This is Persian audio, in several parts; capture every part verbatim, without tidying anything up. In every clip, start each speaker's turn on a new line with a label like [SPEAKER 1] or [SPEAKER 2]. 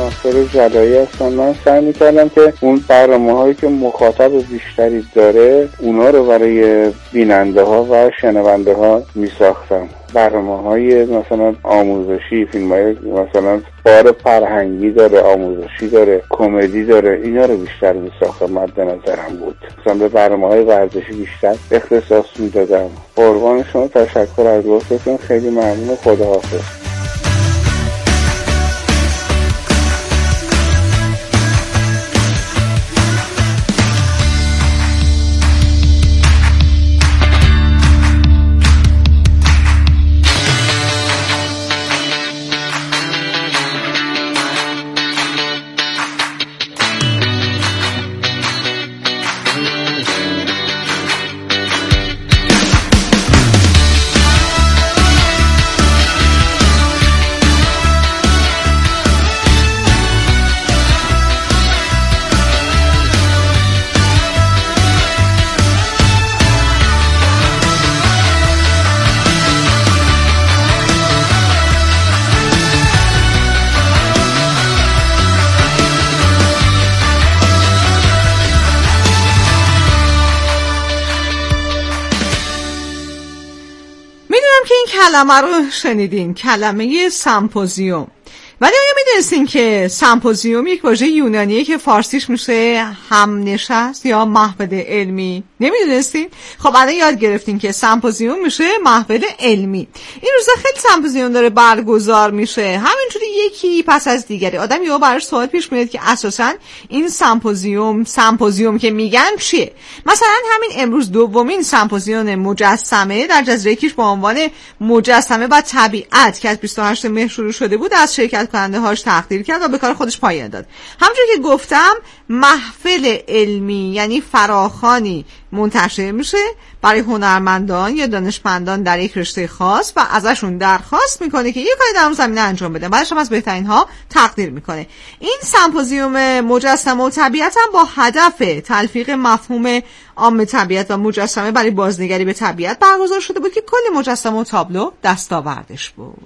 [SPEAKER 1] ناصر جلایی هستم. من سعی میکردم که اون برنامه هایی که مخاطب بیشتری داره اونا رو برای بیننده ها و شنونده ها میساختم. برنامه های مثلا آموزشی، فیلم های مثلا بار فرهنگی داره، آموزشی داره، کمدی داره، اینا رو بیشتر میساختم. مد نظرم بود مثلا به برنامه های ورزشی بیشتر اختصاص میدادم. قربان شما، تشکر از لطفتون، خیلی ممنون. خداحافظ.
[SPEAKER 2] کلمه رو شنیدین، کلمه سمپوزیوم. ولی آیا میدونستین که سمپوزیوم یک واژه یونانیه که فارسیش میشه همنشست یا محفل علمی؟ نمیدونستین؟ خب الان یاد گرفتین که سمپوزیوم میشه محفل علمی. این روزا خیلی سمپوزیوم داره برگزار میشه، همینجوری یکی پس از دیگری. آدم یهو براش سوال پیش میاد که اساساً این سمپوزیوم سمپوزیوم که میگن چیه؟ مثلا همین امروز دومین سمپوزیوم مجسمه در جزیره کیش با عنوان مجسمه و طبیعت که از بیست و هشتم مهر شروع شده بود از شرکت کننده هاش تقدیر کرد و به کار خودش پایان داد. همونجوری که گفتم محفل علمی یعنی فراخوانی منتشر میشه برای هنرمندان یا دانشمندان در یک رشته خاص و ازشون درخواست میکنه که یک کاری در اون زمینه انجام بدن، بعدش هم از بهترین ها تقدیر میکنه. این سمپوزیوم مجسمه و طبیعت هم با هدف تلفیق مفهوم عام طبیعت و مجسمه برای بازنگری به طبیعت برگزار شده بود که کل مجسمه و تابلو دستاوردش بود.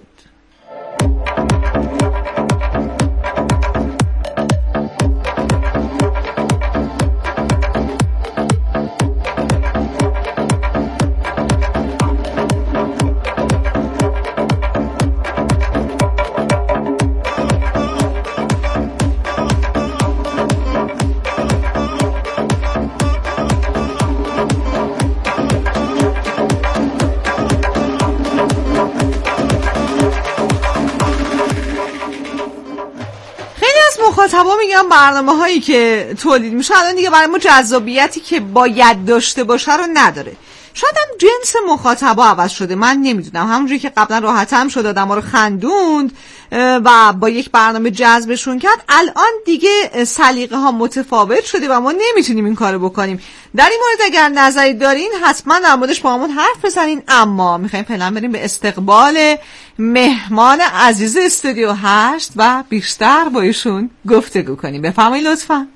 [SPEAKER 2] مخاطبا میگم برنامه هایی که تولید میشه الان دیگه برای ما جذابیتی که باید داشته باشه رو نداره. شاید هم جنس مخاطبا عوض شده، من نمیدونم. همونجوری که قبلا راحتم شد آدم ها رو خندوند و با یک برنامه جذبشون کرد، الان دیگه سلیقه ها متفاوت شده و ما نمیتونیم این کارو بکنیم. در این مورد اگر نظری دارین حتما در موردش با همون حرف بزنین. اما میخوایم فعلا بریم به استقبال مهمان عزیز استودیو هشت و بیشتر با ایشون گفتگو کنیم. بفرمایید لطفا.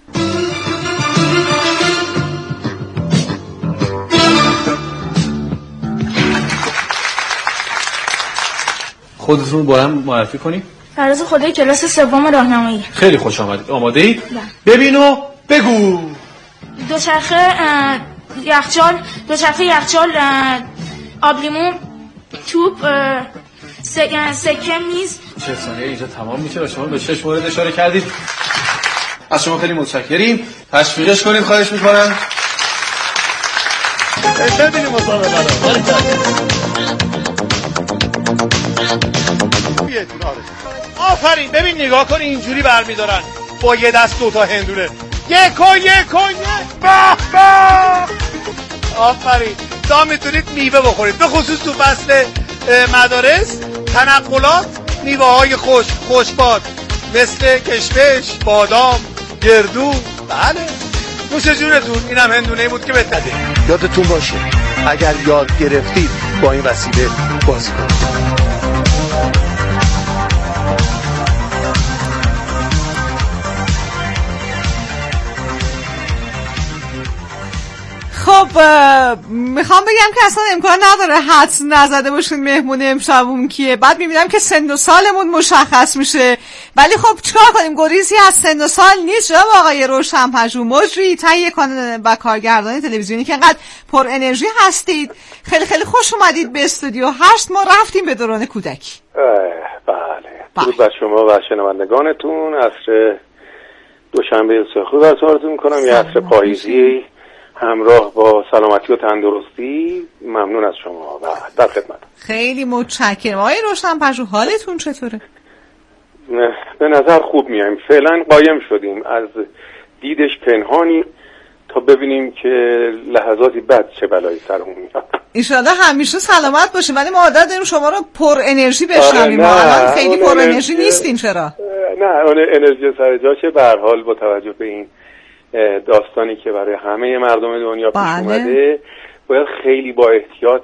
[SPEAKER 3] خودتون با هم معرفی کنید.
[SPEAKER 4] فراز خدایی، کلاس سوم راهنمایی.
[SPEAKER 3] خیلی خوش آمدید. آماده اید؟ ببین و بگو.
[SPEAKER 4] دوچرخه یخچال، دوچرخه یخچال، آبلیمو، توپ، سکه، میز.
[SPEAKER 3] چه ثانیه اینجا تمام میشه و شما به شش مورد اشاره کردید. از شما خیلی متشکریم. تشویقش کنید خواهش میکنم.
[SPEAKER 5] ببینیم مسابقه رو. آفرین. ببین نگاه کن اینجوری برمیدارن با یه دست دوتا هندونه. یک و یک و یک. به به. آفرین. تا میتونید میوه بخورید، به خصوص تو فصل مدارس. تنقلات، میوه های خوش خوشباد مثل کشمش، بادام، گردو. بله نوش جونتون. اینم هندونه بود که بهتره. یادتون باشه اگر یاد گرفتید با این وسیله بازی کنید.
[SPEAKER 2] خب میخوام بگم که اصلا امکان نداره حدس نزده باشین مهمون امشبمون کیه. بعد میبینم که سن و سالمون مشخص میشه، ولی خب چیکار کنیم، گریزی از سن و سال نیست. جناب آقای روشن‌پژوه، مجری تهیه کننده و کارگردان تلویزیونی که انقدر پر انرژی هستید، خیلی خیلی خوش اومدید به استودیو هشت. ما رفتیم به دوران کودکی.
[SPEAKER 6] بله، درود بر شما و شنوندگانتون. عصر دوشنبه خوب براتون میکنم، یه عصر پاییزی همراه با سلامتی و تندرستی. ممنون از شما و در خدمت.
[SPEAKER 2] خیلی متشکرم. آقای روشن‌پژوه، حالتون چطوره؟
[SPEAKER 6] به نظر خوب میایم. فعلا قایم شدیم از دیدش پنهانی تا ببینیم که لحظاتی بعد چه بلایی سرمون میاد.
[SPEAKER 2] انشالله همیشه سلامت باشیم. ولی ما عادت داریم شما رو پر انرژی بشنویم. ما الان خیلی پر انرژی نیستین. چرا؟
[SPEAKER 6] نه، اون انرژی سر جاشه. به هر حال با توجه به این داستانی که برای همه مردم دنیا پیش اومده، باید خیلی با احتیاط،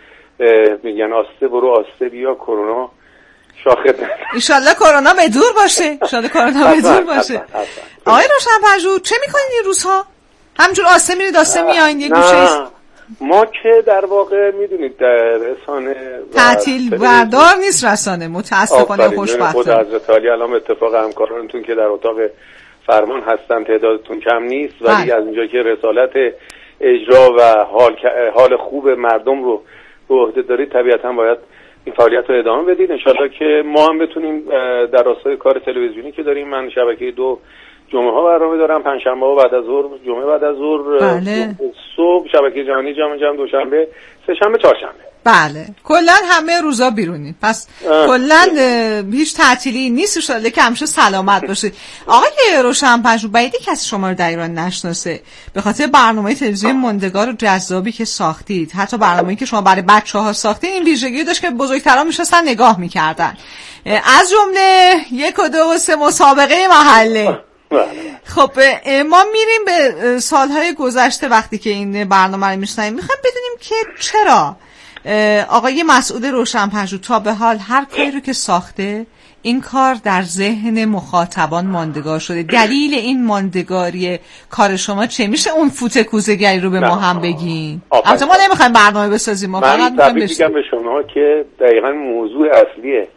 [SPEAKER 6] میگن آسته برو آسته بیا، کرونا شاخه نده.
[SPEAKER 2] انشالله کرونا به دور باشه. انشالله کرونا به دور باشه. آقای روشن‌پژوه، چه میکنین این روزها؟ همینجور آسته میرید آسته میایین یه گوشه؟
[SPEAKER 6] ما که در واقع میدونید در رسانه
[SPEAKER 2] تعطیل بردار نیست رسانه، متاسفانه. خوشبختانه
[SPEAKER 6] خود حضرت علی الان اتفاق همکارانتون که در اتاق فرمان هستن تعدادتون کم نیست، ولی از اینجا که رسالت اجرا و حال حال خوب مردم رو به عهده دارید، طبیعتا باید این فعالیت رو ادامه بدید. انشالله که ما هم بتونیم در راستای کار تلویزیونی که داریم، من شبکه دو جمعه ها برنامه دارم، پنجشنبه ها بعد از ظهر، جمعه بعد از ظهر،
[SPEAKER 2] بله.
[SPEAKER 6] صبح شبکه جهانی جمع جمع، دوشنبه، سه شنبه، چهارشنبه.
[SPEAKER 2] بله، کلا همه روزا بیرونین. پس کلا هیچ تعطیلی نیست. انشالله که همیشه سلامت باشید. آقای روشن‌پژوه، بعیده کسی شما رو در ایران نشناسه به خاطر برنامه تلویزیونی ماندگار و جذابی که ساختید. حتی برنامه‌ای که شما برای بچه‌ها ساختید این ویژگی داشت که بزرگتران میشستن نگاه می‌کردن، از جمله یک و دو و سه مسابقه محله. خب ما میریم به سالهای گذشته وقتی که این برنامه رو میشنویم. میخوام بدونیم که چرا آقای مسعود روشن‌پژوه تا به حال هر کاری رو که ساخته این کار در ذهن مخاطبان ماندگار شده. دلیل این ماندگاری کار شما چه؟ میشه اون فوت کوزه‌گری رو به ما هم بگین؟ البته ما نمیخوایم برنامه بسازیم، ما فقط
[SPEAKER 6] میخوایم بگم به شما که دقیقاً موضوع اصلیه،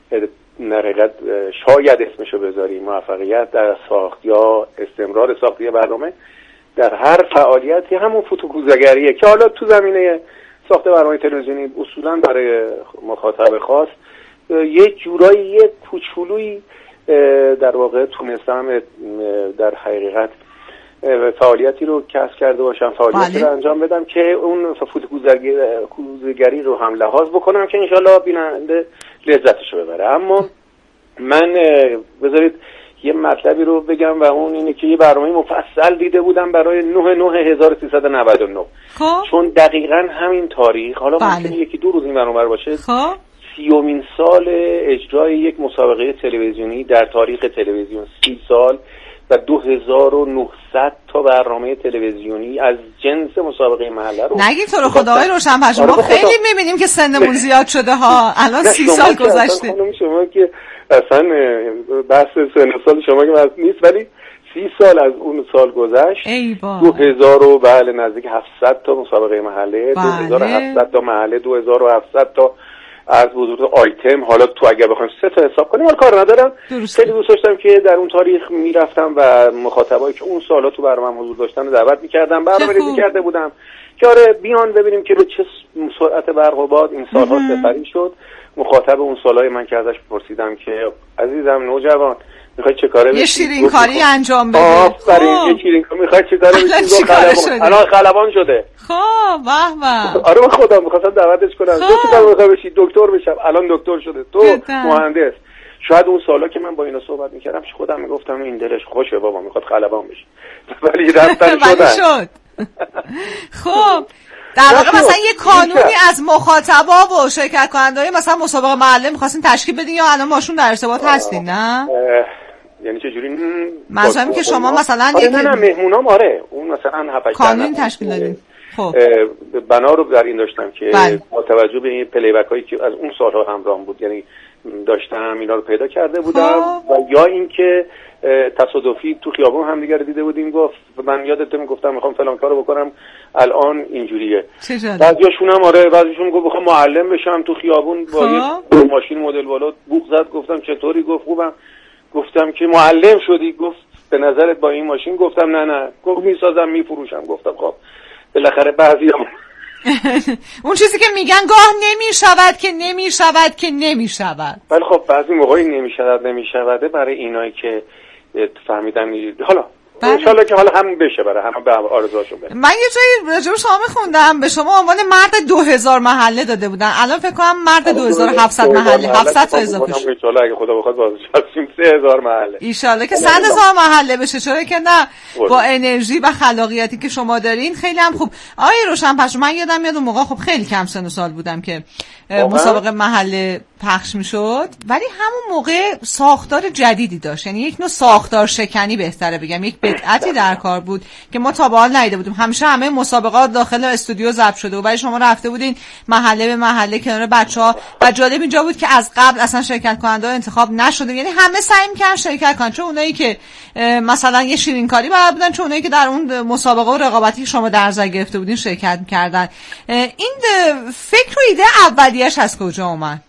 [SPEAKER 6] در حقیقت شاید اسمشو بذاریم موفقیت در ساخت یا استمرار ساختی برنامه در هر فعالیتی، همون فوت کوزه‌گریه که حالا تو زمینه ساخت برنامه تلویزیونی اصولاً برای مخاطب خاص یه جورایی یه کوچولویی در واقع تونستم در حقیقت فعالیتی رو کسب کرده باشم، فعالیتی بله. رو انجام بدم که اون فوت کوزه‌گری رو هم لحاظ بکنم که انشالله بیننده لذتشو ببره. اما من بذارید یه مطلبی رو بگم و اون اینه که یه برنامه مفصل دیده بودم برای نه نه هزار و سیصد و نود و نه، چون دقیقاً همین تاریخ، حالا بله. ممکنه یکی دو روز این برنامه باشه،
[SPEAKER 2] خب
[SPEAKER 6] سیومین سال اجرای یک مسابقه تلویزیونی در تاریخ تلویزیون، سی سال و دو هزار و نهصد تا برنامه تلویزیونی از جنس مسابقه محله رو.
[SPEAKER 2] نگید تو رو خدا آقای روشن‌پژوه، ما خیلی میبینیم که سنمون زیاد شده ها. الان سی سال گذشته.
[SPEAKER 6] خانم شما که اصلا بحث سن سال شما که نیست، ولی سی سال از اون سال گذشت. دو هزار و بله نزدیک هفتصد تا مسابقه محله، بله. دو هزار و هفتصد تا محله، دو هزار و هفتصد تا از بزرگ آیتم. حالا تو اگر بخوایم سه تا حساب کنیم، حالا کار ندارم. خیلی دوست داشتم که در اون تاریخ میرفتم و مخاطبایی که اون سالا تو برنامه حضور داشتن رو دعوت میکردم، برنامه‌ریزی کرده بودم که آره بیان ببینیم که به چه سرعت برق و باد این سالها سپری شد. مخاطب اون سالای من که ازش پرسیدم که عزیزم نوجوان میخوای چه کاره بشی؟
[SPEAKER 2] یه شیرین کاری انجام بده.
[SPEAKER 6] آفرین، یه شیرین کاری میخوای چه کاره بشی؟ الان خلبان شده.
[SPEAKER 2] خب به به.
[SPEAKER 6] آره من خودم می‌خواستم دعوتش کنم. تو چه کار می‌خوای بشی؟ دکتر بشم. الان دکتر شده. تو مهندس. شاید اون سالا که من با اینا صحبت می‌کردم خودم میگفتم این دلش خوشه بابا میخواد خلبان بشه. ولی رفتن شد.
[SPEAKER 2] خب در واقع مثلا یه قانونی از مخاطبا و شرکت کننده‌های مثلا مسابقه محله می‌خواستین تشکیل بدین یا الان باشون در ارتباط هستین؟ نه
[SPEAKER 6] یعنی چه جوری؟
[SPEAKER 2] مثلا که شما مثلا
[SPEAKER 6] آره نه نه مهمونام آره اون مثلا هفت
[SPEAKER 2] قانون تشکیل دادین. خب.
[SPEAKER 6] بنا رو در این داشتم که
[SPEAKER 2] بله.
[SPEAKER 6] با توجه به این پلی بک هایی که از اون سالها همراهم بود، یعنی داشتم اینا رو پیدا کرده بودم
[SPEAKER 2] خب.
[SPEAKER 6] و یا اینکه تصادفی تو خیابون هم دیگه دیده بودیم، گفت من یادت میگفتم میخوام فلان کارو بکنم الان اینجوریه. بعضیاشون هم آره بعضیشون گفت بخوام معلم بشم تو خیابون با یه ماشین مدل بالا بوق زد. گفتم چطوری؟ گفت خوبم. گفتم که معلم شدی؟ گفت به نظرت با این ماشین؟ گفتم نه نه. گفت میسازم میفروشم. گفتم خب بالاخره بعضیام
[SPEAKER 2] اون چیزی که میگن گاه نمیشود که نمیشود که نمیشود.
[SPEAKER 6] ولی خب بعضی موقعی نمیشود نمیشوده برای اینایی که فهمیدن حالا انشالله که حالا همون بشه برای همه به آرزوهاشون برسه.
[SPEAKER 2] من یه جایی راجع به شما میخوندم به شما عنوان مرد دو هزار محله داده بودن، الان فکر کنم مرد دو هزار و هفتصد محله هفتصد تا اضافه شد.
[SPEAKER 6] انشالله اگه خدا بخواد بازش هستیم سه هزار محله.
[SPEAKER 2] انشالله که صد هزار محله بشه، چرا که نه. با انرژی و خلاقیتی که شما دارین خیلی هم خوب. آقای روشن‌پژوه من یادم میاد اون موقع خب خیلی کم سن و سال بودم که مسابقه محله پخش میشد، ولی همون موقع ساختار جدیدی داشت، یعنی یک نوع ساختار شکنی بهتره بگم، یک بدعتی در کار بود که ما تا به حال ندیده بودیم. همیشه همه مسابقات داخل استودیو ضبط شده و ولی شما رفته بودین محله به محله کنار بچه‌ها و جالب اینجا بود که از قبل اصلا شرکت کننده انتخاب نشده، یعنی همه سعی می‌کردن شرکت کنن، چون اونایی که مثلا یه شیرینکاری بلد بودن، چون اونایی که در اون مسابقه و رقابتی که شما در نظر گرفته بودین شرکت می‌کردن. این فکر و ایده اولیه‌اش از کجا اومد؟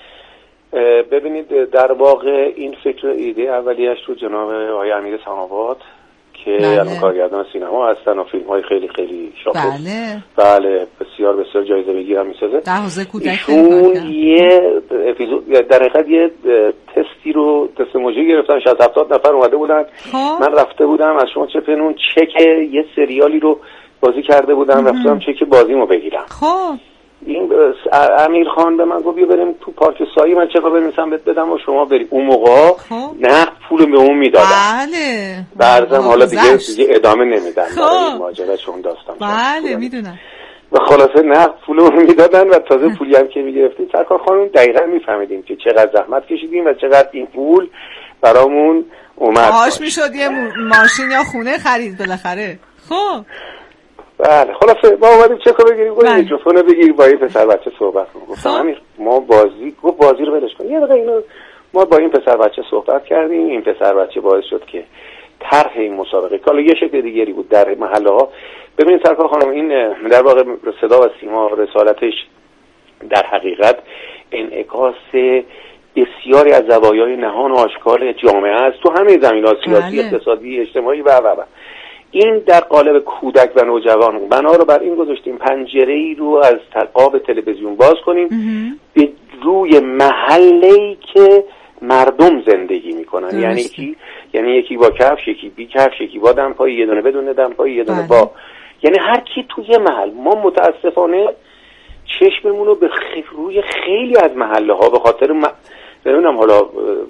[SPEAKER 6] ببینید در واقع این فکر ایده اولیش رو جناب آقای امیر سماوات که
[SPEAKER 2] بله.
[SPEAKER 6] الان کارگردان سینما هستن و فیلم های خیلی خیلی شاخص
[SPEAKER 2] بله
[SPEAKER 6] بله بسیار بسیار جایزه بگیر هم میسازه.
[SPEAKER 2] در حوزه کودک
[SPEAKER 6] ایشون یه اپیزود در حقیقت یه تستی رو تست موجی گرفتن، شصت هفتاد نفر اومده بودن.
[SPEAKER 2] خواه. من
[SPEAKER 6] رفته بودم از شما چه پنون چک یه سریالی رو بازی کرده بودم، رفتم چک بازیمو بگیرم.
[SPEAKER 2] خب
[SPEAKER 6] این امیر خان به من گفت بیا بریم تو پارک سایی، من چقدر بنویسم بهت بدم و شما بریم. اون موقع نه پول به اون میدادن.
[SPEAKER 2] بله
[SPEAKER 6] برزم حالا دیگه دیگه ادامه نمیدن برای ماجرا چون داستان.
[SPEAKER 2] بله میدونم.
[SPEAKER 6] و خلاصه نه پول اون میدادن و تازه پولی هم که میگرفتیم سرکار خانم دقیقاً میفهمیدیم که چقدر زحمت کشیدیم و چقدر این پول برامون اومد.
[SPEAKER 2] باهاش میشد یه ماشین یا خونه خرید بالاخره. خب
[SPEAKER 6] بله خلاصه ما اومدیم چه کار بگیریم، گفتم میکروفون بگیر با این پسر بچه صحبت کن. گفتم امیر ما بازی گفت بازی رو ولش کن یه دقیقه اینو. ما با این پسر بچه صحبت کردیم، این پسر بچه باعث شد که طرح این مسابقه که حالا یه شکل دیگری بود در محله ها. ببینید سرکار خانم این در واقع صدا و سیما رسالتش در حقیقت انعکاس بسیاری از زوایای نهان و آشکار جامعه است تو همه زمینه‌ها، سیاسی، اقتصادی، اجتماعی و و و این در قالب کودک و نوجوان. بنا رو بر این گذاشتیم پنجره‌ای رو از قاب تلویزیون باز کنیم به روی محله‌ای که مردم زندگی میکنن، یعنی کی؟ یعنی یکی با کفش، یکی بی کفش، یکی با دمپایی، یه دونه بدون دمپایی، یه دونه با، یعنی هر کی توی محل. ما متاسفانه چشممون رو به خ... روی خیلی از محله ها به خاطر م... نمیدونم حالا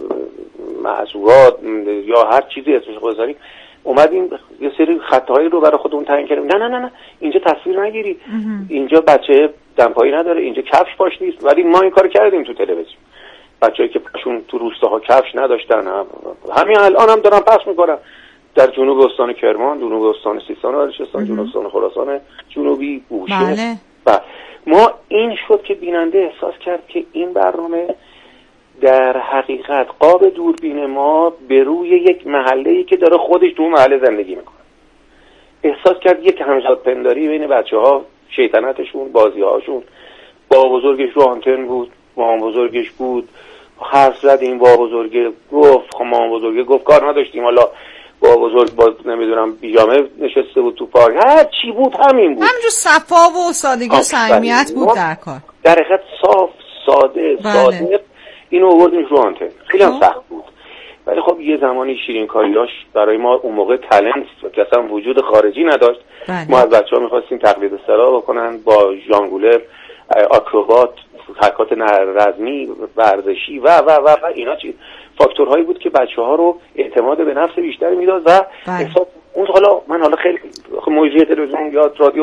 [SPEAKER 6] معذورات یا هر چیزی اسمش بذاریم اومدیم یه سری خطاهایی رو برای خودمون تعیین کردیم. نه نه نه نه اینجا تصویر نگیری، اینجا بچه دمپایی نداره، اینجا کفش پاش نیست. ولی ما این کار کردیم تو تلویزیون. بچه‌ای که پاشون تو روستاها کفش نداشتن همین الان هم دارن پخش میکنن در جنوب استان کرمان، جنوب استان سیستان و بلوچستان، جنوب استان خراسان جنوبی، بوشه.
[SPEAKER 2] بله.
[SPEAKER 6] و ما این شد که بیننده احساس کرد که این برنامه در حقیقت قاب دوربین ما به روی یک محله‌ای که داره خودش تو محله زندگی میکنه. احساس کرد یک همزاد پنداری بین بچه‌ها، شیطنتشون، بازی‌هاشون. با بزرگش رو آنتن بود، با بزرگش بود، حرف زد این با بزرگه گفت، خب ما بزرگه گفت کار نداشتیم، حالا با بزرگ با نمیدونم بیجامه نشسته بود تو پارک، هر چی بود همین بود.
[SPEAKER 2] همینجور صفا و سادگی و صمیمیت بود در کار.
[SPEAKER 6] در حقیقت صاف، ساده،
[SPEAKER 2] بله.
[SPEAKER 6] ساده اینو آوردیم رو آنتن. خیلی هم سخت بود. ولی خب یه زمانی شیرین کاریاش برای ما اون موقع تالنت که اصلا وجود خارجی نداشت.
[SPEAKER 2] بله.
[SPEAKER 6] ما از بچه‌ها می‌خواستیم تقلید صدا بکنن با ژانگولر، آکروبات، حرکات رزمی، ورزشی و و و, و اینا چی فاکتورهایی بود که بچه‌ها رو اعتماد به نفس بیشتری میداد و احساس اون حالا من حالا خیلی موجی تلویزیون یا رادیو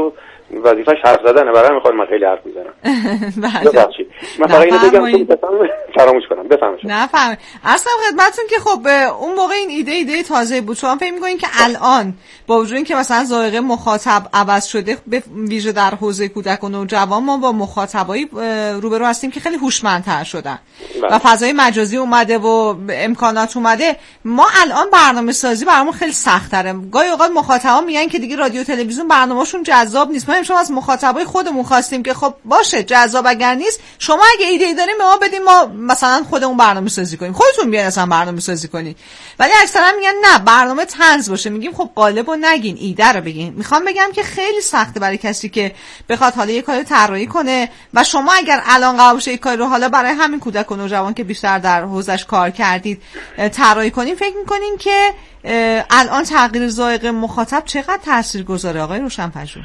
[SPEAKER 6] وظیفه‌ش حرف زدنه، برای همین خانم من خیلی حرف میزنم. ببخشید من فقط اینو بگم که فراموش کنم. بفهمید
[SPEAKER 2] نه فهمید. اصلا خدمتتون که خب اون موقع این ایده ایده تازه بود. شما فکر می‌کنین که الان با وجود اینکه مثلا ذائقه مخاطب عوض شده، به ویژه در حوزه کودک و نوجوان، ما با مخاطبایی روبرو هستیم که خیلی هوشمندتر شدن و فضای مجازی اومده و امکانات اومده، ما الان برنامه‌سازی برامون خیلی سخت‌تره. گاهی اوقات مخاطبا میگن که دیگه رادیو تلویزیون برنامه‌شون جذاب نیست. ما امشب از مخاطبای خودمون خواستیم که خب باشه جذاب اگر نیست، شما اگه ایده ای دارین به ما بدین، ما مثلا خودمون برنامه‌سازی کنیم، خودتون بیاین اصلا برنامه‌سازی کنین. ولی اکثرا میگن نه برنامه طنز باشه. میگیم خب قالبو نگین، ایده رو بگین. میخوام بگم که خیلی سخته برای کسی که بخواد حالا یه کاری طراحی کنه و شما اگر الان قرار باشه یه کاری رو حالا برای همین کودک و نوجوان که بیشتر در حوزش کار کردید طراحی کنین، فکر می‌کنین که الان تغییر ذائقه مخاطب چقدر تاثیرگذاره آقای روشن‌پژوه؟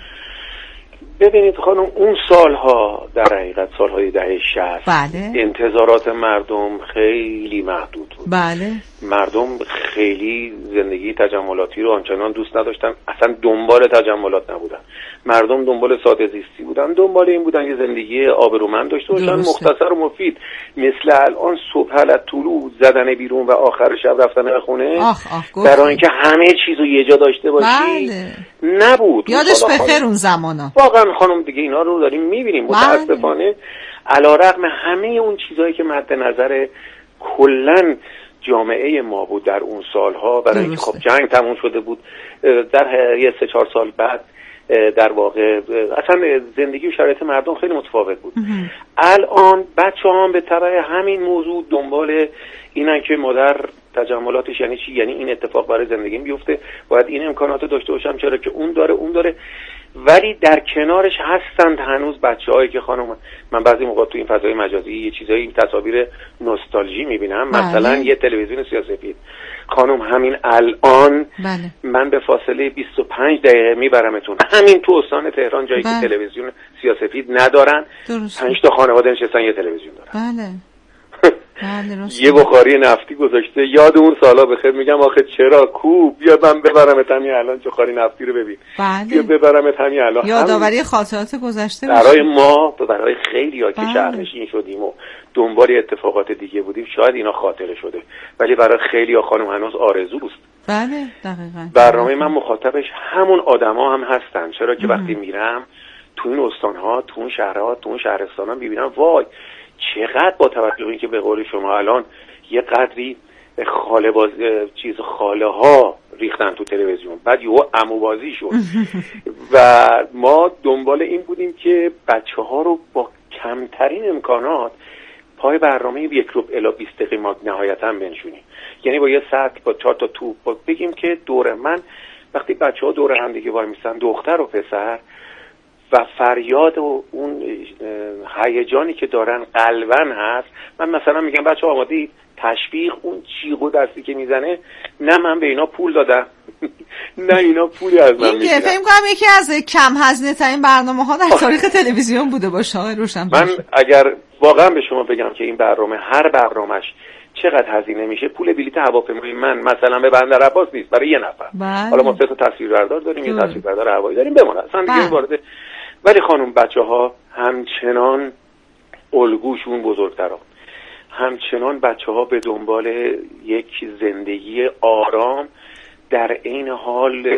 [SPEAKER 6] ببینید خانم، اون سالها در حقیقت سالهای دهه شصت
[SPEAKER 2] بله.
[SPEAKER 6] انتظارات مردم خیلی محدود بود.
[SPEAKER 2] بله.
[SPEAKER 6] مردم خیلی زندگی تجملاتی رو آنچنان دوست نداشتن، اصلا دنبال تجملات نبودن. مردم دنبال ساده زیستی بودن، دنبال این بودن که زندگی آبرومند داشته باشن، مختصر و مفید، مثل الان صبح حالت طلوع زدن بیرون و آخر شب رفتن به خونه، برای اینکه همه چیزو یه جا داشته باشی.
[SPEAKER 2] بله.
[SPEAKER 6] نبود.
[SPEAKER 2] یادش بخیر اون زمانا.
[SPEAKER 6] واقعا خانم دیگه اینا رو داریم میبینیم متاسفانه. علیرغم همه اون چیزایی که مد نظر کلن جامعه ما بود در اون سالها، برای اینکه خب جنگ تموم شده بود، در یه سه چهار سال بعد در واقع اصلا زندگی و شرایط مردم خیلی متفاوت بود. الان بچه هم به تبع همین موضوع دنبال اینن که مادر تجملاتش یعنی چی، یعنی این اتفاق برای زندگیم بیفته، باید این امکانات داشته باشم، چرا که اون داره اون داره. ولی در کنارش هستند هنوز بچه‌هایی که خانم، من بعضی موقع تو این فضای مجازی یه چیزایی تصاویر نوستالژی میبینم. مثلا یه تلویزیون سیاه‌سفید خانم، همین الان بله. من به فاصله بیست و پنج دقیقه میبرمتون همین تو استان تهران، جایی بله. که تلویزیون سیاه‌سفید ندارن، پنج تا خانواده نشستن یه تلویزیون دارن. بله. یه بخاری نفتی گذاشته. یاد اون سالا بخیر میگم آخه چرا کو، بیا من ببرمت همین الان بخاری نفتی رو ببین.
[SPEAKER 2] بله.
[SPEAKER 6] بیا ببرمت همین الان.
[SPEAKER 2] یادآوری خاطرات گذشته
[SPEAKER 6] برای ما، برای خیلی‌ها که شهرنشین شدیم و دنبال اتفاقات دیگه بودیم شاید اینا خاطره شده، ولی برای خیلی‌ها خانم هنوز آرزوست.
[SPEAKER 2] بله دقیقاً.
[SPEAKER 6] برنامه من مخاطبش همون آدما هم هستن، چرا که وقتی میرم تو این استان‌ها، تو اون شهرها، تو اون شهرستان‌ها می‌بینم وای چقدر با توجه این که به قول شما الان یه قدری خاله باز چیز خاله ها ریختن تو تلویزیون، بعد یهو عمو بازی شد و ما دنبال این بودیم که بچه ها رو با کمترین امکانات پای برنامه یک روب الی بیست دقیقه ما نهایتا بنشونیم. یعنی با یه ساعت با چهار تا توپ با بگیم که دور من وقتی بچه ها دور هم دیگه وای میستن، دختر و پسر، و فریاد و اون هیجانی که دارن قلبن هست. من مثلا میگم بچه ها آماده اید؟ تشویق، اون چیغ و دستی که میزنه، نه من به اینا پول دادم نه اینا پولی از من میگیرن.
[SPEAKER 2] فکر کنم یکی از کم هزینه ترین برنامه ها در تاریخ تلویزیون بوده باشه آقای روشن‌پژوه.
[SPEAKER 6] من اگر واقعا به شما بگم که این برنامه هر برنامهش چقدر هزینه میشه، پول بلیط هواپیمای من مثلا به بندر عباس نیست برای یه نفر.
[SPEAKER 2] بله.
[SPEAKER 6] حالا ما سه تا تصویربردار داریم، یه تصویربردار هوایی داریم، بمونه اصلا دیگه وارد. ولی خانم بچه‌ها همچنان الگوشون بزرگترها، همچنان بچه‌ها به دنبال یک زندگی آرام در این حال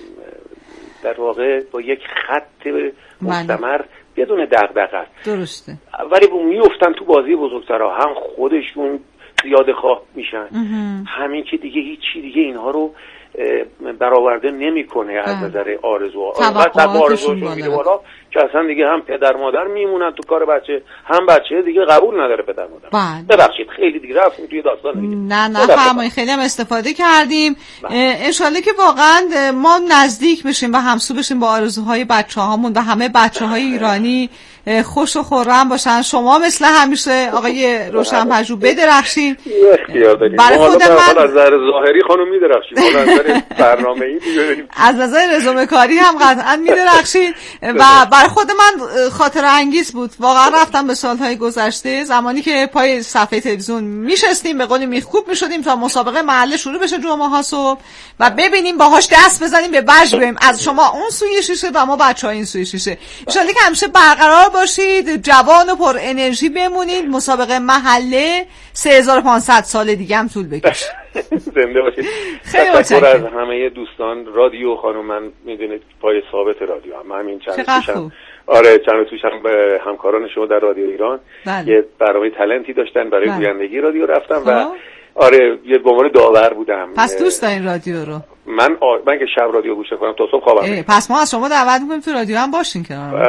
[SPEAKER 6] در واقع با یک خط مستمر بدون دغدغه است.
[SPEAKER 2] درسته.
[SPEAKER 6] ولی میافتن تو بازی بزرگترها، هم خودشون زیاده خواه میشن، همین که دیگه هیچی دیگه اینها رو برآورده نمیکنه از نظر آرزوها. البته آرزوهاشون میره بالا که اصلا دیگه هم پدر مادر میمونن تو کار بچه، هم بچه دیگه قبول نداره پدر مادر. ببخشید خیلی دیگه رفتیم توی داستان دیگه.
[SPEAKER 2] نه نه فرمایید، خیلی هم استفاده کردیم. ان شاءالله که واقعا ما نزدیک بشیم و همسو بشیم با آرزوهای بچه‌هامون و همه بچه‌های ایرانی خوش و خرم باشن. شما مثل همیشه آقای روشن‌پژوه بدرخشید.
[SPEAKER 6] اختیار دارید. برای خود من از نظر ظاهری خانم میدرخشید، از نظر نظر برنامه‌ای ببینیم.
[SPEAKER 2] از نظر رزومه کاری هم قطعا می‌درخشید و برای خود من خاطره انگیز بود. واقعا رفتم به سال‌های گذشته زمانی که پای صفحه تلویزیون میشستیم به قول میخکوب میشدیم تا مسابقه محله شروع بشه جمعه ها صبح و ببینیم باهاش دست بزنیم به بج بریم، از شما اون سوی شیشه و ما بچه‌ها این سوی شیشه. ان شاءالله که همیشه برقرار باشید، جوان و پر انرژی بمونید. مسابقه محله سه هزار و پانصد سال دیگه هم طول بکشه.
[SPEAKER 6] زنده باشید.
[SPEAKER 2] خیلی
[SPEAKER 6] متشکرم از همه دوستان رادیو. خانم من میدونید پای ثابت رادیو هم همین چند توشم. آره چند توشم به همکاران شما در رادیو ایران
[SPEAKER 2] بله.
[SPEAKER 6] یه برنامه تلنتی داشتن برای
[SPEAKER 2] بله.
[SPEAKER 6] گویندگی رادیو رفتم و آره یه به عنوان داور بودم.
[SPEAKER 2] پس دوست دارین رادیو رو؟
[SPEAKER 6] من آ... من که شب رادیو گوش کنم تا صبح خوابم میاد.
[SPEAKER 2] پس ما از شما دعوت می‌کنیم تو رادیو هم باشین کنار.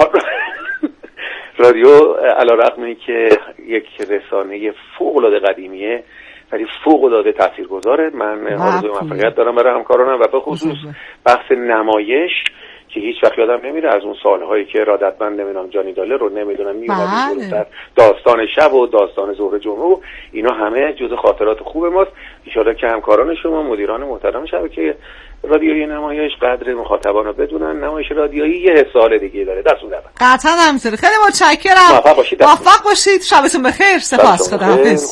[SPEAKER 6] رادیو علیرغم اینکه یک رسانه فوق‌العاده قدیمیه ولی فوق‌العاده تاثیرگذاره. من آرزوی موفقیت دارم برای همکارانم و به خصوص بحث نمایش که هیچ وقت یادم نمیره از اون سالهایی که ارادتمند نمیدونم جانی دالر رو نمیدونم میومد در داستان شب و داستان ظهر جمعه و اینا همه جزء خاطرات خوب ماست. ان شاءالله که همکاران شما مدیران محترم شبکه رادیویی نمایش قدر مخاطبان رو بدونن. نمایش رادیویی یه حسال دیگه داره. دستون درد.
[SPEAKER 2] قطعا همینطوره. خیلی متشکرم.
[SPEAKER 6] موفق باشید.
[SPEAKER 2] موفق باشید. شبتون بخیر. سپاس. خداحافظ.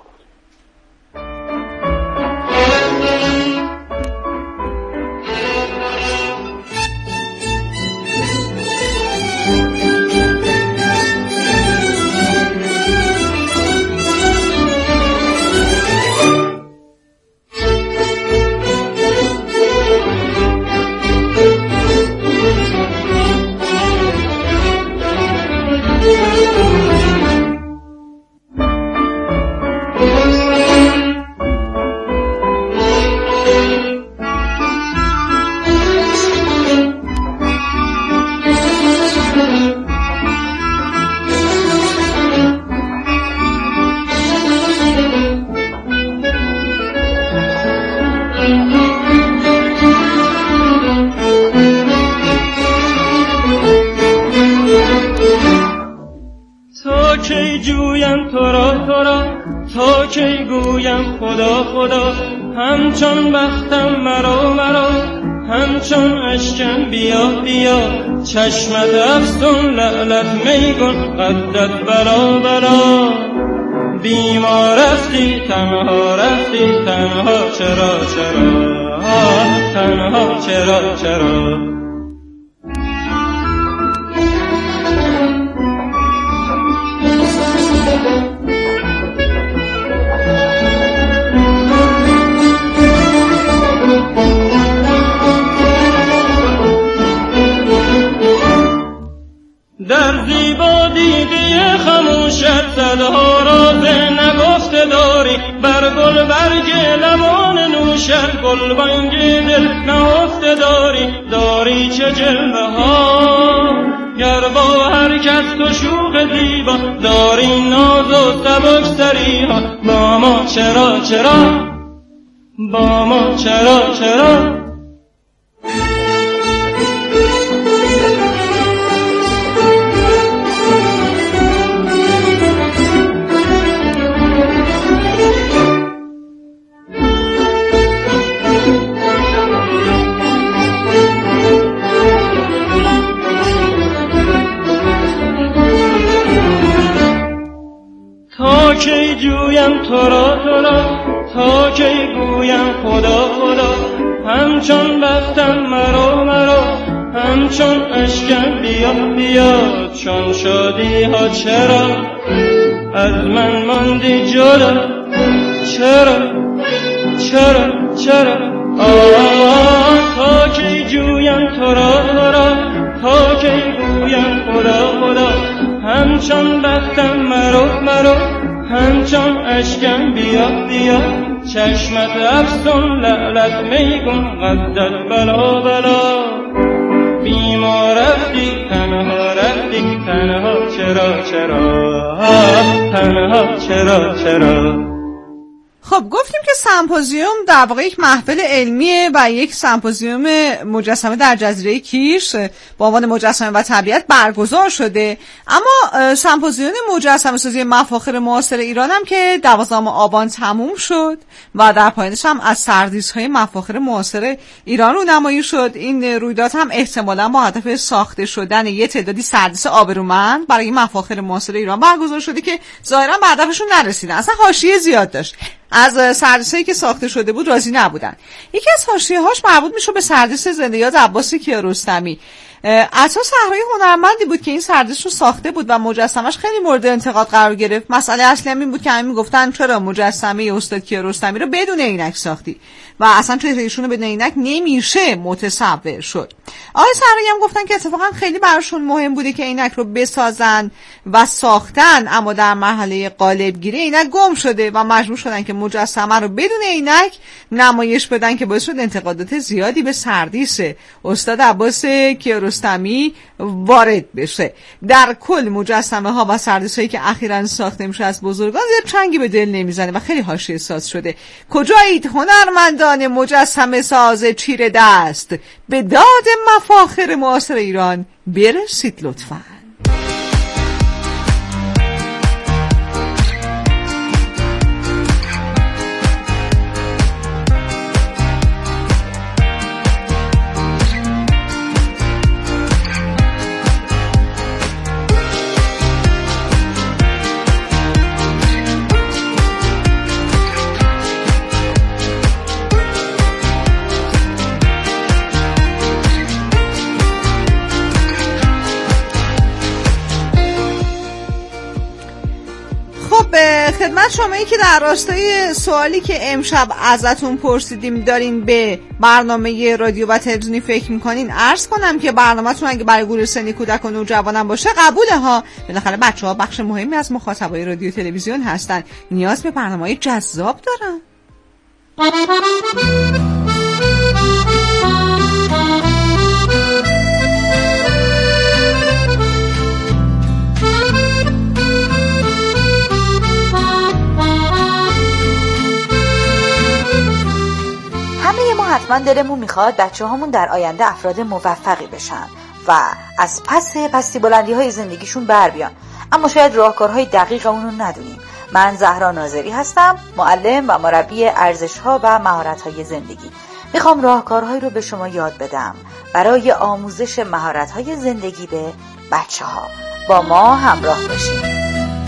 [SPEAKER 7] خدا خدا همچون بختم مرا مرا همچون اشکم بیا بیا چشمت افسون لعلت میگون قدت بلا بلا بیمار رفتی تنها رفتی تنها چرا چرا تنها چرا چرا در زیبا دیده خموشت صدها راز نگفته داری بر گل برگ لمان نوشت گل بانگ دل نهفته داری داری چه جلوه ها گر با هر کس تو شوق زیبا داری ناز و سبک سری ها با ما چرا چرا با ما چرا چرا تا کی جویم تو را تو را تا کی گویم خدا خدا همچون بختم مرا مرا همچون اشکم بیا بیا چون شادی ها چرا از من ماندی جدا چرا چرا چرا آه تا کی جویم تو را تو را تا کی گویم خدا خدا همچون بختم مرا مرا همچون اشکم بیا بیا چشمت افسون لعلت میگون قدت بلا بلا بیمار رفتی تنها رفتی تنها، تنها، چرا چرا، تنها چرا چرا.
[SPEAKER 2] خب گفتیم که سمپوزیوم در واقع یک محفل علمیه و یک سمپوزیوم مجسمه در جزیره کیش با عنوان مجسمه و طبیعت برگزار شده. اما سمپوزیوم مجسمه سازی مفاخر معاصر ایران هم که دوازدهم آبان تموم شد و در پایانش هم از سردیس‌های مفاخر معاصر ایران رونمایی شد. این رویداد هم احتمالاً با هدف ساخته شدن یه تعدادی سردیس آبرومند برای مفاخر معاصر ایران برگزار شده که ظاهراً به هدفشون نرسیدن. اصلا حاشیه زیاد داشت. از سردیسایی که ساخته شده بود راضی نبودن. یکی از حاشیه‌هاش مربوط میشه به سردیس زنده‌یاد عباس کیارستمی. عطا صحرایی هنرمندی بود که این سردیس رو ساخته بود و مجسمش خیلی مورد انتقاد قرار گرفت. مسئله اصلی این بود که همین میگفتن چرا مجسمه استاد کیارستمی رو بدون عینک ساختی و اصلا چهره ایشون رو بدون عینک نمیشه متصور شد. آقای صحرایی هم گفتن که اتفاقا خیلی براشون مهم بوده که عینک رو بسازن و ساختن، اما در مرحله قالب گیری عینک گم شده و مجبور شدن که مجسمه رو بدون عینک نمایش بدن که باعث شد انتقادات زیادی به سردیس استاد عباس کیارستمی وارد بشه. در کل مجسمه ها و سردیس هایی که اخیراً ساخته میشه از بزرگان زیاد چنگی به دل نمیزنه و خیلی حاشیه ساز شده. کجایید هنرمندان مجسمه ساز چیره دست؟ به داد مفاخر معاصر ایران برسید لطفاً. خدمت شمایی که در راستای سوالی که امشب ازتون پرسیدیم دارین به برنامه رادیو و تلویزیونی فکر میکنین عرض کنم که برنامه‌تون اگه برای گروه سنی کودک و نوجوانان باشه قبوله ها. بالاخره بچه‌ها بخش مهمی از مخاطبای رادیو تلویزیون هستن، نیاز به برنامه‌های جذاب دارن.
[SPEAKER 8] حتما دلمون میخواد بچه هامون در آینده افراد موفقی بشن و از پس پستی بلندی های زندگیشون بر بیان، اما شاید راهکارهای دقیق اونو ندونیم. من زهرا ناظری هستم، معلم و مربی ارزش ها و مهارت های زندگی. میخوام راهکارهایی رو به شما یاد بدم برای آموزش مهارت های زندگی به بچه ها. با ما همراه باشید.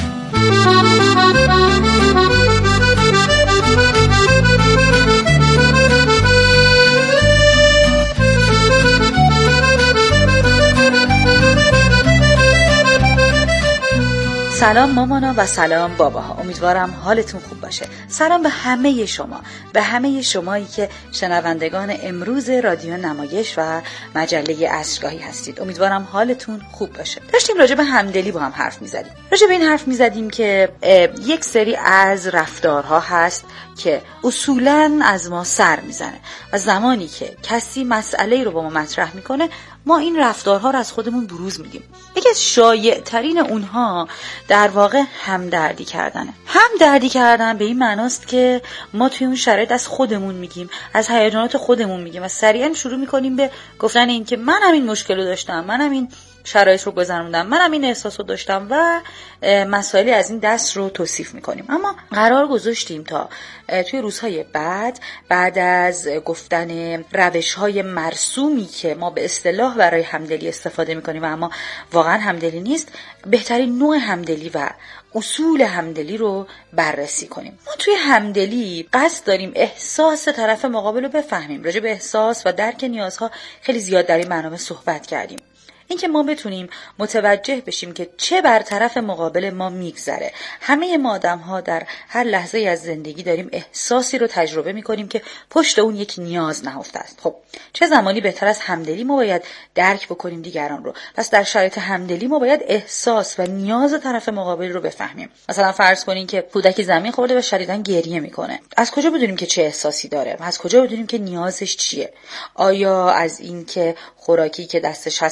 [SPEAKER 8] سلام مامانا و سلام باباها، امیدوارم حالتون خوب باشه. سلام به همه شما، به همه شمایی که شنوندگان امروز رادیو نمایش و مجله عصرگاهی هستید. امیدوارم حالتون خوب باشه. داشتیم راجع به همدلی با هم حرف میزدیم. راجع به این حرف میزدیم که یک سری از رفتارها هست که اصولاً از ما سر میزنه و زمانی که کسی مسئله رو با ما مطرح میکنه ما این رفتارها رو از خودمون بروز میدیم. یکی از شایع ترین اونها در واقع همدردی کردنه. همدردی کردن به این معناست که ما توی اون شرایط از خودمون میگیم، از هیجانات خودمون میگیم و سریعا شروع میکنیم به گفتن این که من همین مشکل رو داشتم، من همین شرایط رو گذروندم، من همین احساس رو داشتم و مسائلی از این دست رو توصیف میکنیم. اما قرار گذاشتیم تا توی روزهای بعد بعد از گفتن روش‌های مرسومی که ما به اصطلاح برای همدلی استفاده میکنیم و اما واقعا همدلی نیست، بهترین نوع همدلی و اصول همدلی رو بررسی کنیم. ما توی همدلی قصد داریم احساس طرف مقابل رو بفهمیم. راجع به احساس و درک نیازها خیلی زیاد در این برنامه صحبت کردیم. اینکه ما بتونیم متوجه بشیم که چه بر طرف مقابل ما میگذره. همه ما آدم‌ها در هر لحظه از زندگی داریم احساسی رو تجربه می‌کنیم که پشت اون یک نیاز نهفته است. خب چه زمانی بهتر از همدلی ما باید درک بکنیم دیگران رو؟ پس در شرایط همدلی ما باید احساس و نیاز طرف مقابل رو بفهمیم. مثلا فرض کنین که کودکی زمین خورده و شدیداً گریه می‌کنه. از کجا بدونیم که چه احساسی داره؟ از کجا بدونیم که نیازش چیه؟ آیا از این که خوراکی که دستش هست از دستش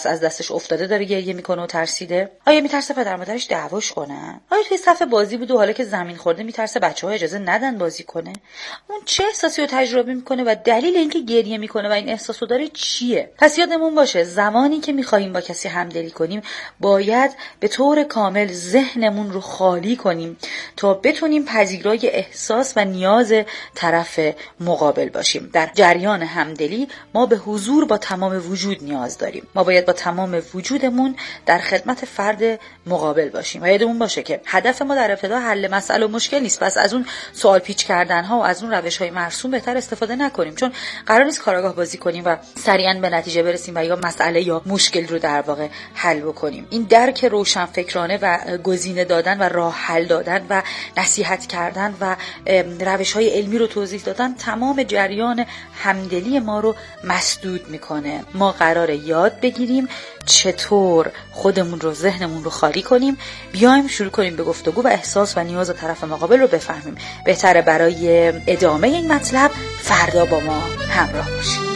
[SPEAKER 8] جاش افتاده داره گریه میکنه و ترسیده؟ آیا میترسه پدر مادرش دعواش کنن؟ آیا توی صف بازی بود و حالا که زمین خورده میترسه بچه‌ها اجازه ندن بازی کنه؟ اون چه احساسی رو تجربه میکنه و دلیل اینکه گریه میکنه و این احساسو داره چیه؟ پس یادمون باشه زمانی که میخوایم با کسی همدلی کنیم باید به طور کامل ذهنمون رو خالی کنیم تا بتونیم پذیرای احساس و نیاز طرف مقابل باشیم. در جریان همدلی ما به حضور با تمام وجود نیاز داریم. ما باید با تمام وجودمون در خدمت فرد مقابل باشیم و یادمون باشه که هدف ما در ابتدا حل مسئله و مشکل نیست. پس از اون سوال پیچ کردن ها و از اون روش های مرسوم بهتر استفاده نکنیم، چون قرار نیست کاراگاه بازی کنیم و سریعا به نتیجه برسیم و یا مسئله یا مشکل رو در واقع حل بکنیم. این درک روشن فکرانه و گزینه دادن و راه حل دادن و نصیحت کردن و روش های علمی رو توضیح دادن تمام جریان همدلی ما رو مسدود میکنه. ما قراره یاد بگیریم چطور خودمون رو، ذهنمون رو خالی کنیم، بیایم شروع کنیم به گفتگو و احساس و نیاز طرف مقابل رو بفهمیم. بهتره برای ادامه این مطلب فردا با ما همراه باشید.